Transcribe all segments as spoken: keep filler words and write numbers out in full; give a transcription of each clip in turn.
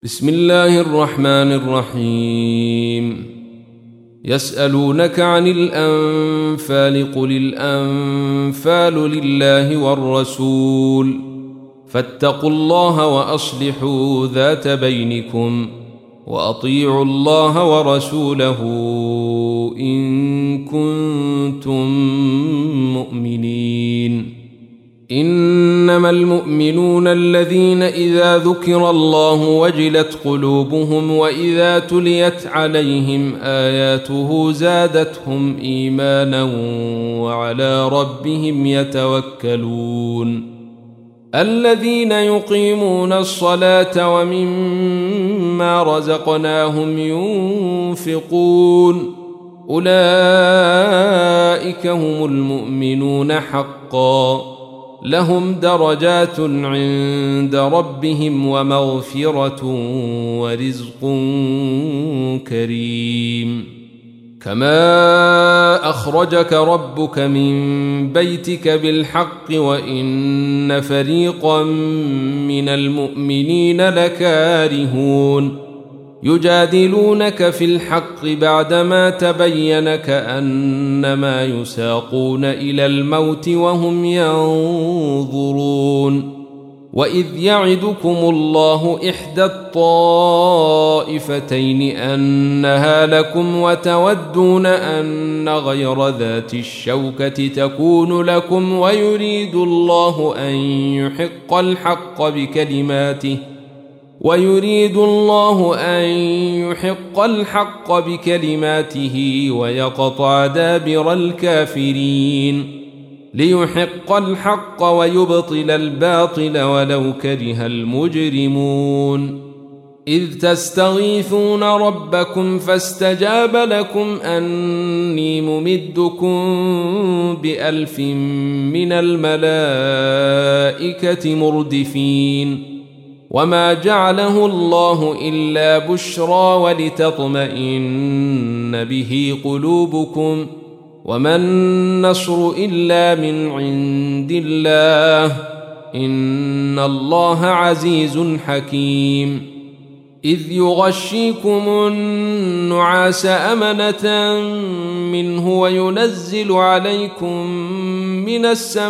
بسم الله الرحمن الرحيم. يسألونك عن الأنفال قل الأنفال لله والرسول فاتقوا الله وأصلحوا ذات بينكم وأطيعوا الله ورسوله إن كنتم مؤمنين. إنما المؤمنون الذين إذا ذكر الله وجلت قلوبهم وإذا تليت عليهم آياته زادتهم إيمانا وعلى ربهم يتوكلون. الذين يقيمون الصلاة ومما رزقناهم ينفقون أولئك هم المؤمنون حقا لهم درجات عند ربهم ومغفرة ورزق كريم. كما أخرجك ربك من بيتك بالحق وإن فريقا من المؤمنين لكارهون يجادلونك في الحق بعدما تبين كأنما يساقون إلى الموت وهم ينظرون. وإذ يعدكم الله إحدى الطائفتين أنها لكم وتودون أن غير ذات الشوكة تكون لكم ويريد الله أن يحق الحق بكلماته ويريد الله أن يحق الحق بكلماته ويقطع دابر الكافرين ليحق الحق ويبطل الباطل ولو كره المجرمون. إذ تستغيثون ربكم فاستجاب لكم أني ممدكم بألف من الملائكة مردفين وما جعله الله إلا بشرى ولتطمئن به قلوبكم وما النصر إلا من عند الله إن الله عزيز حكيم. إذ يغشيكم النعاس أمنة منه وينزل عليكم من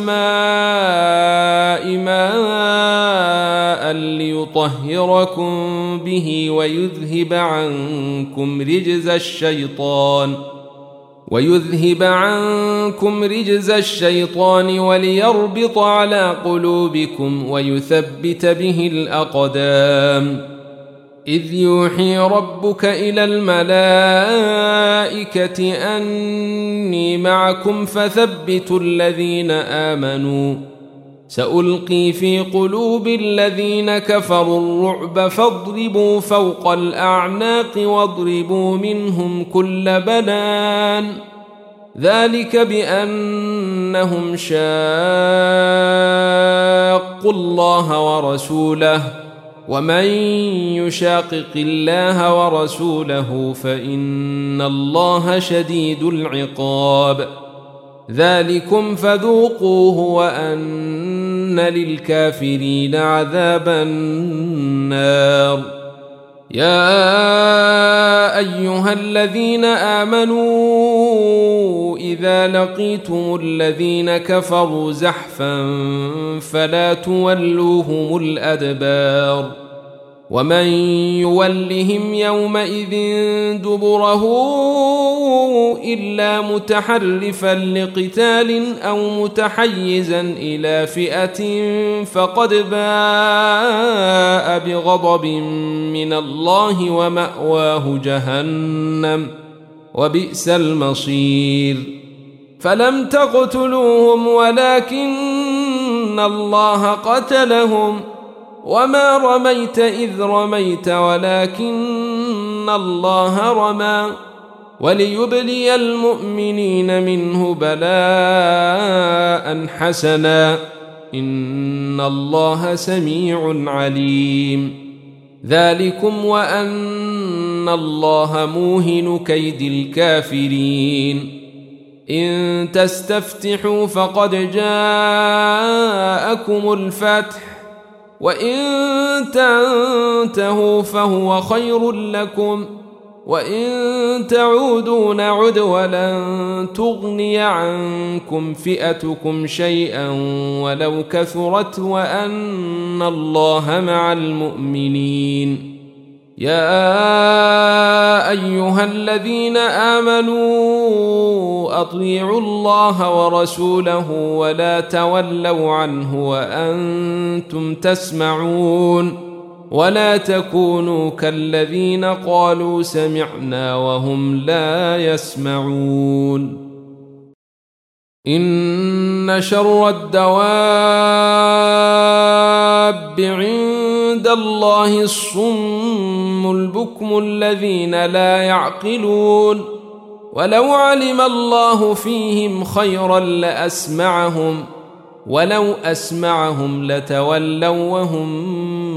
السماء ماء ليطهركم به ويذهب عنكم رجز الشيطان ويذهب عنكم رجز الشيطان وليربط على قلوبكم ويثبت به الأقدام. إذ يوحي ربك إلى الملائكة أني معكم فثبتوا الذين آمنوا سألقي في قلوب الذين كفروا الرعب فاضربوا فوق الأعناق واضربوا منهم كل بنان ذلك بأنهم شاقوا الله ورسوله ومن يشاقق الله ورسوله فإن الله شديد العقاب. ذلكم فذوقوه وأن للكافرين عذاب النار. يا أيها الذين آمنوا إذا لقيتم الذين كفروا زحفا فلا تولوهم الأدبار ومن يولهم يومئذ دبره إلا متحرفا لقتال أو متحيزا إلى فئة فقد باء بغضب من الله ومأواه جهنم وبئس المصير. فلم تقتلوهم ولكن الله قتلهم وما رميت إذ رميت ولكن الله رمى وليبلي المؤمنين منه بلاء حسنا إن الله سميع عليم. ذلكم وأن الله موهن كيد الكافرين. إن تستفتحوا فقد جاءكم الفتح وإن تنتهوا فهو خير لكم وإن تعودوا نعد ولن تغني عنكم فئتكم شيئا ولو كثرت وأن الله مع المؤمنين. يا أيها الذين آمنوا أطيعوا الله ورسوله ولا تولوا عنه وأنتم تسمعون ولا تكونوا كالذين قالوا سمعنا وهم لا يسمعون. إن شر الدواب عند الله الصم البكم الذين لا يعقلون ولو علم الله فيهم خيرا لأسمعهم ولو أسمعهم لتولوا وهم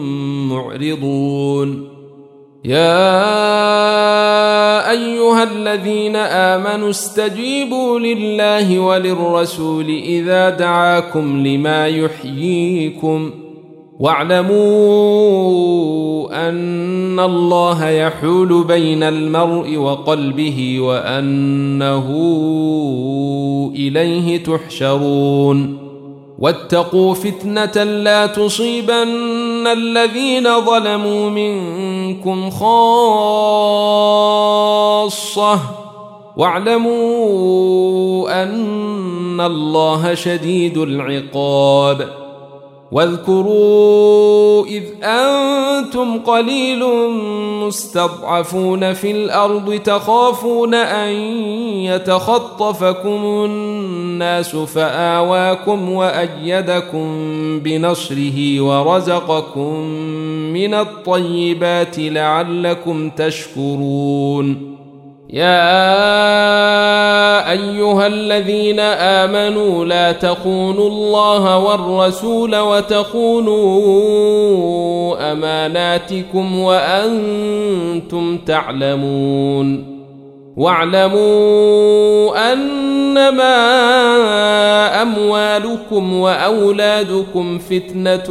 معرضون. يا أيها الذين آمنوا استجيبوا لله وللرسول إذا دعاكم لما يحييكم واعلموا أن الله يحول بين المرء وقلبه وأنه إليه تحشرون. واتقوا فتنة لا تصيبن الذين ظلموا منكم خاصة واعلموا أن الله شديد العقاب. واذكروا إذ أنتم قليل مستضعفون في الأرض تخافون أن يتخطفكم الناس فآواكم وأيدكم بنصره ورزقكم من الطيبات لعلكم تشكرون. يا أيها الذين آمنوا لا تخونوا الله والرسول وتخونوا أماناتكم وأنتم تعلمون. واعلموا أنما أموالكم وأولادكم فتنة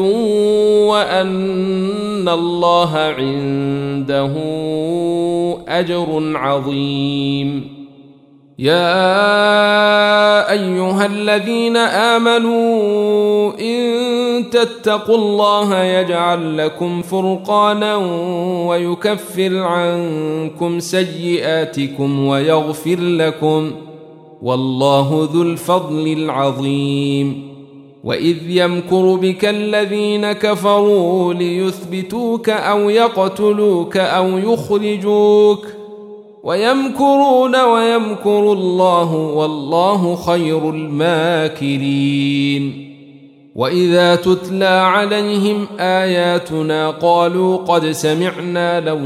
وأن الله عنده أجر عظيم. يا أيها الذين آمنوا إن تتقوا الله يجعل لكم فرقانا ويكفر عنكم سيئاتكم ويغفر لكم والله ذو الفضل العظيم. وإذ يمكر بك الذين كفروا ليثبتوك أو يقتلوك أو يخرجوك ويمكرون ويمكر الله والله خير الماكرين. وإذا تتلى عليهم آياتنا قالوا قد سمعنا لو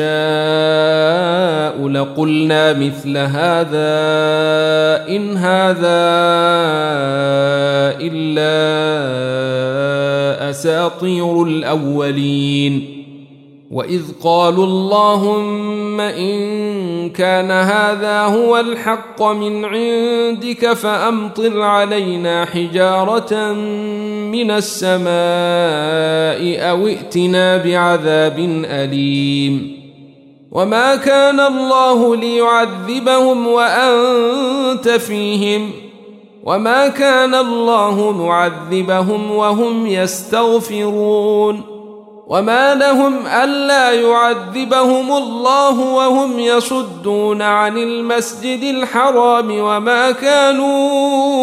نشاء لقلنا مثل هذا إن هذا إلا أساطير الأولين. وإذ قالوا اللهم إن كان هذا هو الحق من عندك فأمطر علينا حجارة من السماء أو ائتنا بعذاب أليم. وما كان الله ليعذبهم وأنت فيهم وما كان الله معذبهم وهم يستغفرون. وما لهم ألا يعذبهم الله وهم يصدون عن المسجد الحرام وما كانوا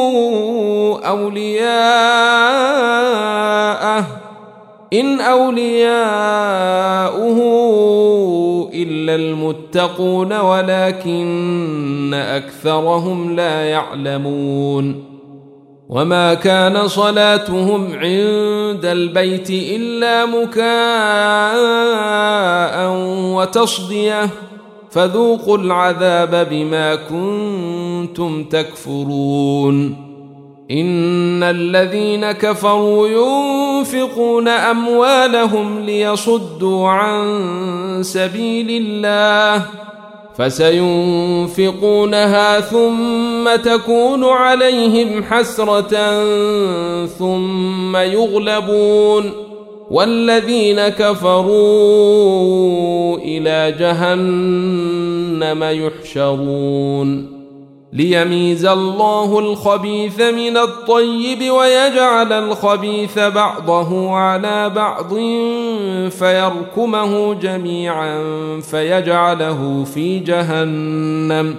أولياءه إن أولياؤه إلا المتقون ولكن أكثرهم لا يعلمون. وما كان صلاتهم عند البيت إلا مكاء وتصدية فذوقوا العذاب بما كنتم تكفرون. إن الذين كفروا ينفقون أموالهم ليصدوا عن سبيل الله فسينفقونها ثم تكون عليهم حسرة ثم يغلبون والذين كفروا إلى جهنم يحشرون ليميز الله الخبيث من الطيب ويجعل الخبيث بعضه على بعض فيركمه جميعا فيجعله في جهنم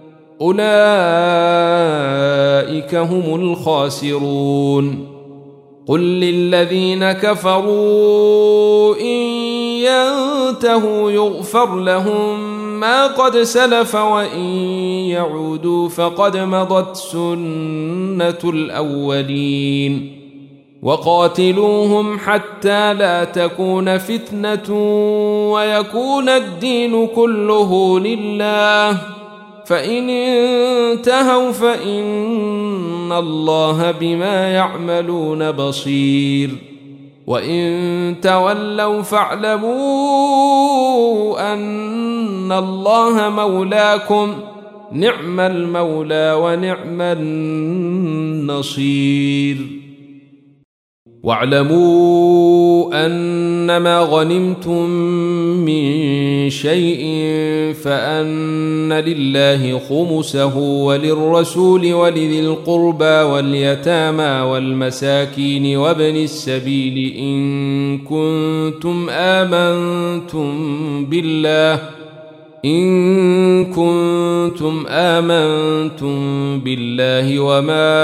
أولئك هم الخاسرون قل للذين كفروا إن ينتهوا يغفر لهم ما قد سلف وإن يعودوا فقد مضت سنة الأولين وقاتلوهم حتى لا تكون فتنة ويكون الدين كله لله فإن انتهوا فإن الله بما يعملون بصير وإن تولوا فاعلموا أن الله مولاكم نعم المولى ونعم النصير واعلموا أنما غنمتم من شيء فأن لله خمسه وللرسول ولذي القربى واليتامى والمساكين وابن السبيل إن كنتم آمنتم بالله إن كنتم آمنتم بالله وما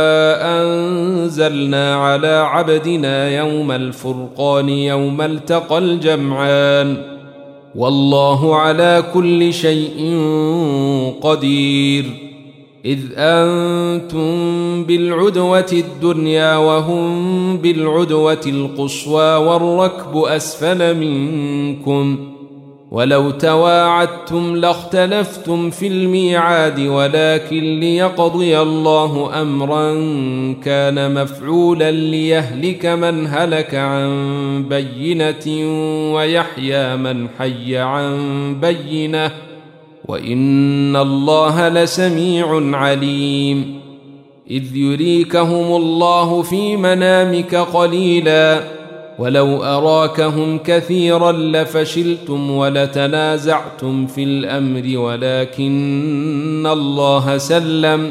أنزلنا على عبدنا يوم الفرقان يوم التقى الجمعان والله على كل شيء قدير إذ أنتم بالعدوة الدنيا وهم بالعدوة القصوى والركب أسفل منكم ولو تواعدتم لاختلفتم في الميعاد ولكن ليقضي الله أمرا كان مفعولا ليهلك من هلك عن بينة ويحيى من حي عن بينة وإن الله لسميع عليم إذ يريكهم الله في منامك قليلا ولو أراكهم كثيرا لفشلتم ولتنازعتم في الأمر ولكن الله سلم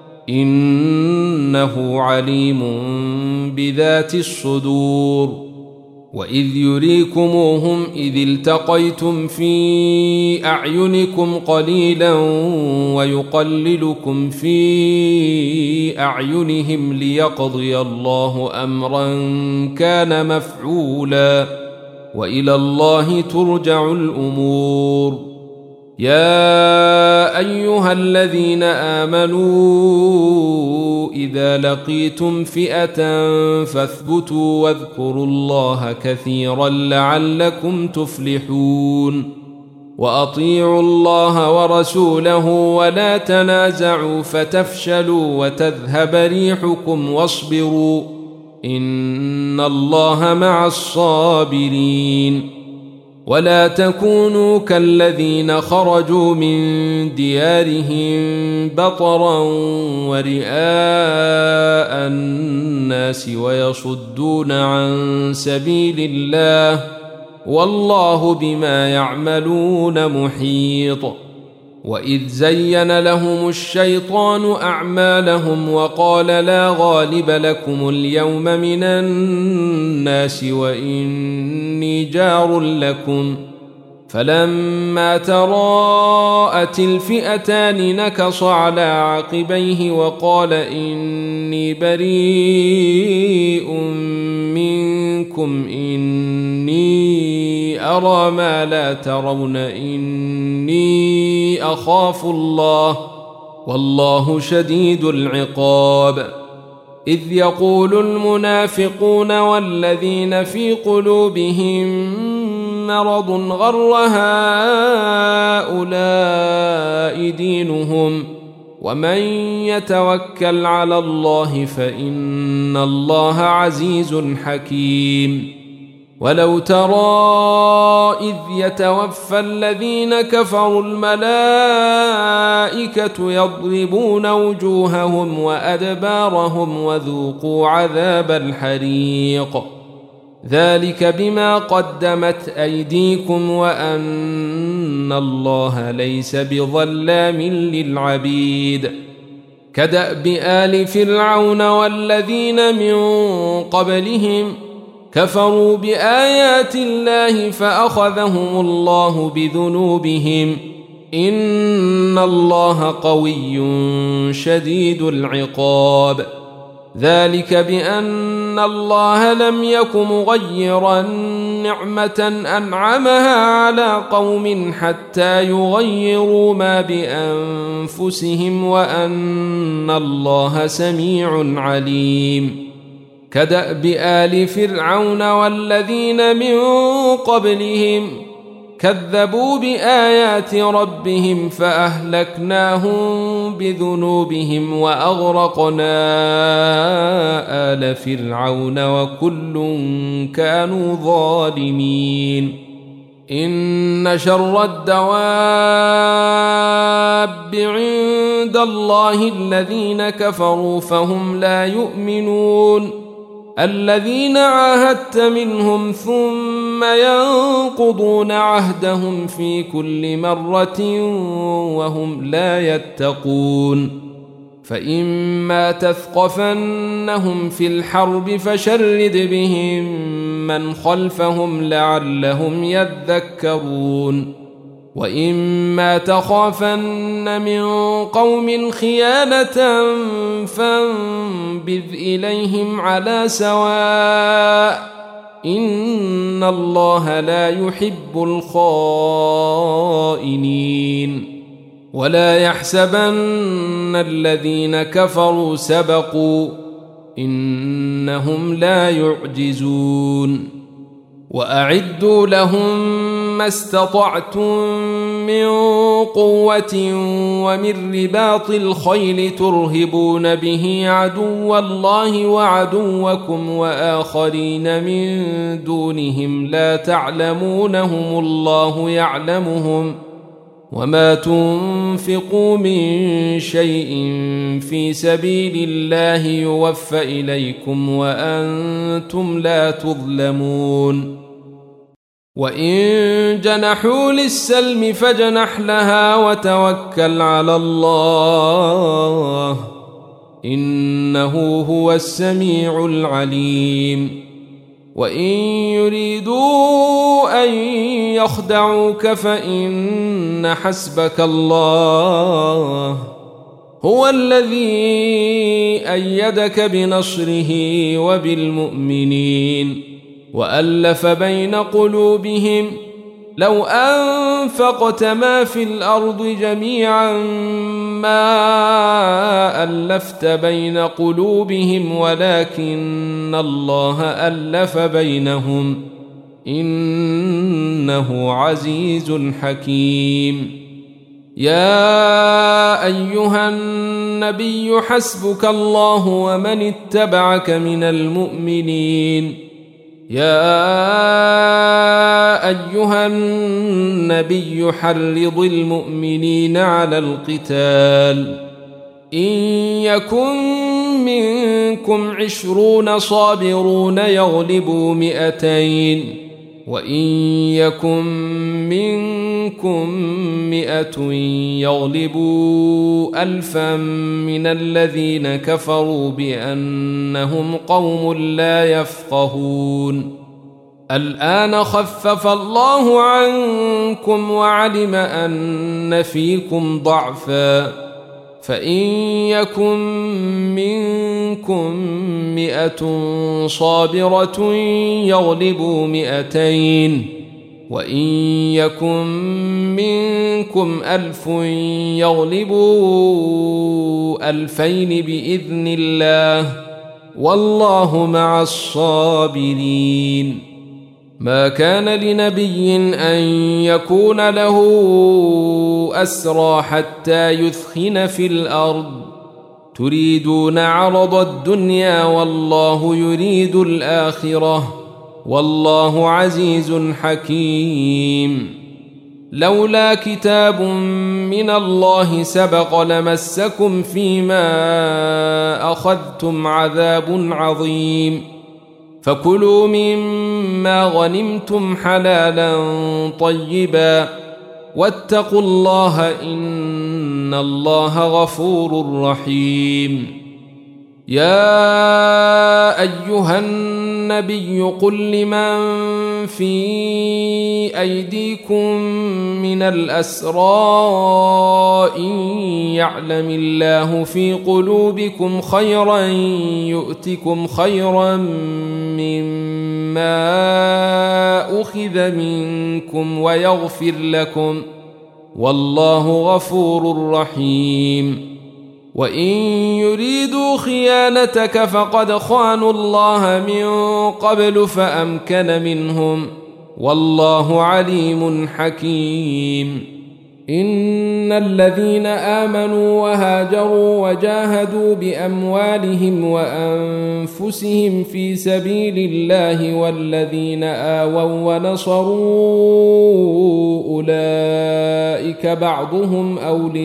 إنه عليم بذات الصدور وإذ يريكموهم إذ التقيتم في أعينكم قليلا ويقللكم في أعينهم ليقضي الله أمرا كان مفعولا وإلى الله ترجع الأمور يا أيها الذين آمنوا إذا لقيتم فئة فاثبتوا واذكروا الله كثيرا لعلكم تفلحون وأطيعوا الله ورسوله ولا تنازعوا فتفشلوا وتذهب ريحكم واصبروا إن الله مع الصابرين ولا تكونوا كالذين خرجوا من ديارهم بطرا ورئاء الناس ويصدون عن سبيل الله والله بما يعملون محيط وإذ زين لهم الشيطان أعمالهم وقال لا غالب لكم اليوم من الناس وإني جار لكم فلما تراءت الفئتان نكص على عقبيه وقال إني بريء منكم إني أرى ما لا ترون إني أخاف الله والله شديد العقاب إذ يقول المنافقون والذين في قلوبهم مرض غر هؤلاء دينهم ومن يتوكل على الله فإن الله عزيز حكيم ولو ترى إذ يتوفى الذين كفروا الملائكة يضربون وجوههم وأدبارهم وذوقوا عذاب الحريق ذلك بما قدمت أيديكم وأن الله ليس بظلام للعبيد كدأب آل فرعون والذين من قبلهم كفروا بآيات الله فأخذهم الله بذنوبهم إن الله قوي شديد العقاب ذلك بأن الله لم يك مغيرا نعمة أنعمها على قوم حتى يغيروا ما بأنفسهم وأن الله سميع عليم كدأب آل فرعون والذين من قبلهم كذبوا بآيات ربهم فأهلكناهم بذنوبهم وأغرقنا آل فرعون وكل كانوا ظالمين إن شر الدواب عند الله الذين كفروا فهم لا يؤمنون الذين عاهدت منهم ثم ينقضون عهدهم في كل مرة وهم لا يتقون فإما تثقفنهم في الحرب فشرد بهم من خلفهم لعلهم يذكرون وإما تخافن من قوم خيانة فانبذ إليهم على سواء إن الله لا يحب الخائنين ولا يحسبن الذين كفروا سبقوا إنهم لا يعجزون وأعدوا لهم ما استطعتم من قوة ومن رباط الخيل ترهبون به عدو الله وعدوكم وآخرين من دونهم لا تعلمونهم الله يعلمهم وما تنفقوا من شيء في سبيل الله يوفى إليكم وأنتم لا تظلمون وإن جنحوا للسلم فاجنح لها وتوكل على الله إنه هو السميع العليم وإن يريدوا أن يخدعوك فإن حسبك الله هو الذي أيدك بنصره وبالمؤمنين وألف بين قلوبهم لو أنفقت ما في الأرض جميعا ما ألفت بين قلوبهم ولكن الله ألف بينهم إنه عزيز حكيم يا أيها النبي حسبك الله ومن اتبعك من المؤمنين يا أيها النبي حرض المؤمنين على القتال إن يكن منكم عشرون صابرون يغلبوا مئتين وإن يكن منكم مئة يغلبوا ألفا من الذين كفروا بأنهم قوم لا يفقهون الآن خفف الله عنكم وعلم أن فيكم ضعفا فإن يكن منكم مئة صابرة يغلبوا مئتين وإن يكن منكم ألف يغلبوا ألفين بإذن الله والله مع الصابرين ما كان لنبي أن يكون له أسرى حتى يثخن في الأرض تريدون عرض الدنيا والله يريد الآخرة والله عزيز حكيم لولا كتاب من الله سبق لمسكم فيما أخذتم عذاب عظيم فكلوا مما غنمتم حلالا طيبا واتقوا الله إن الله غفور رحيم. يا أيها النبي قل لمن في أيديكم من الأسرى إن يعلم الله في قلوبكم خيرا يؤتكم خيرا مما أخذ منكم ويغفر لكم والله غفور رحيم. وإن يريدوا خيانتك فقد خانوا الله من قبل فأمكن منهم والله عليم حكيم. إن الذين آمنوا وهاجروا وجاهدوا بأموالهم وأنفسهم في سبيل الله والذين آووا ونصروا أولئك بعضهم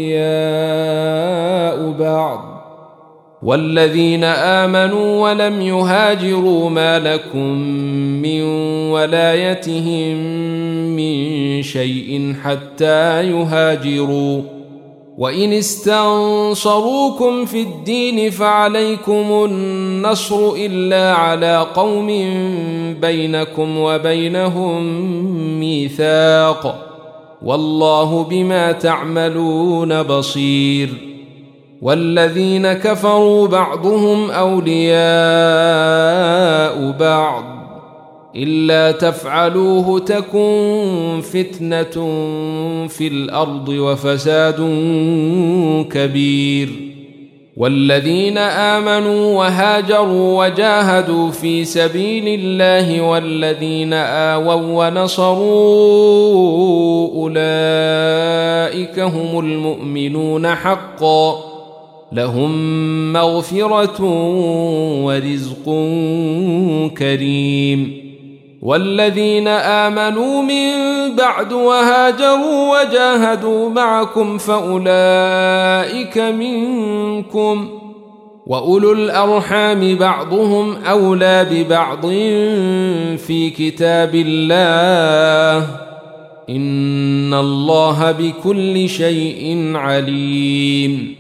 أولياء بعض والذين آمنوا ولم يهاجروا ما لكم من ولايتهم من شيء حتى يهاجروا وإن استنصروكم في الدين فعليكم النصر إلا على قوم بينكم وبينهم ميثاق والله بما تعملون بصير. والذين كفروا بعضهم أولياء بعض إلا تفعلوه تكن فتنة في الأرض وفساد كبير. والذين آمنوا وهاجروا وجاهدوا في سبيل الله والذين آووا ونصروا أولئك هم المؤمنون حقا لهم مغفرة ورزق كريم. والذين آمنوا من بعد وهاجروا وجاهدوا معكم فأولئك منكم وأولو الأرحام بعضهم أولى ببعض في كتاب الله إن الله بكل شيء عليم.